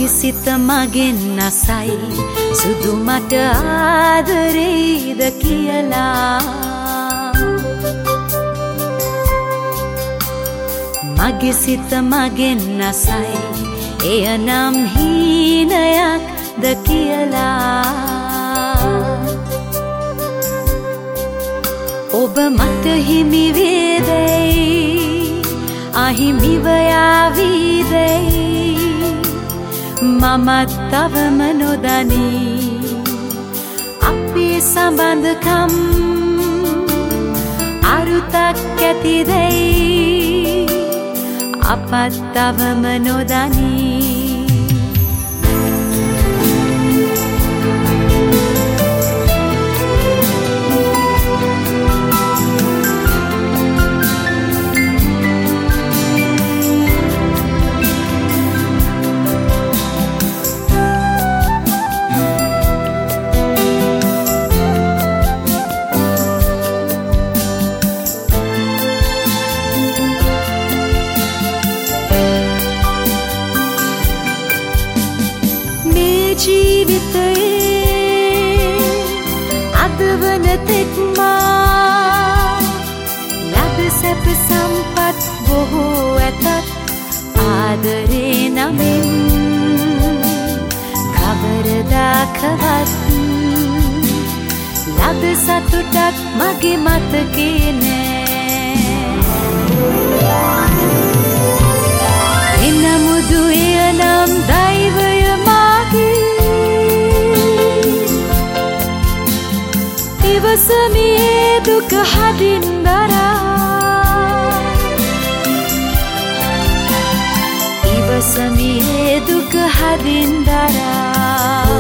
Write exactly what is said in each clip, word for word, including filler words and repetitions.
මගේ සිත මගෙන් නසයි සුදු මට ආදරේද කියලා මගේ සිත මගෙන් නසයි එය නම් හීනයක්ද කියලා ඔබ මට හිමි වේදයි අහිමිව යාවිදයි මමත් තවම නොදනී අපේ සම්බන්ධකම් අරුතක් ඇතිදයි අපත් තවම නොදනී ජීවිතයේ අදවන තෙක්මා ලද සැප සම්පත් බොහෝ ඇතත් ආදරේ නමින් කවරදාකවත් ලද සතුටක් මගේ මතකේ නෑ එනමුදු එය නම් දෛවය ඉවසමියේ දුක හදින් දරා ඉවසමියේ දුක හදින් දරා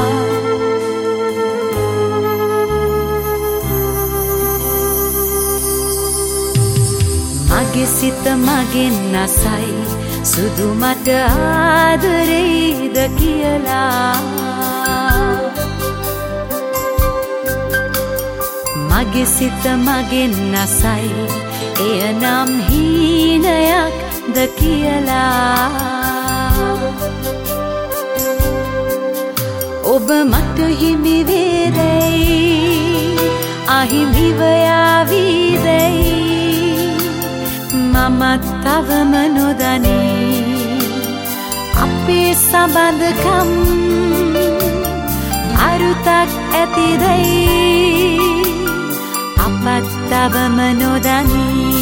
මගේ සිත මගෙන් නසයි සුදු මට ආදරේද කියලා මගේ සිත මගෙන් නසයි එය නම් හීනයක්ද කියලා ඔබ මට හිමි වේදයි අහිමිව යාවිදයි මමත් තවම නොදනී අපේ සම්බන්ධකම් අරුතක් ඇතිදයි අපත් තවම නොදනී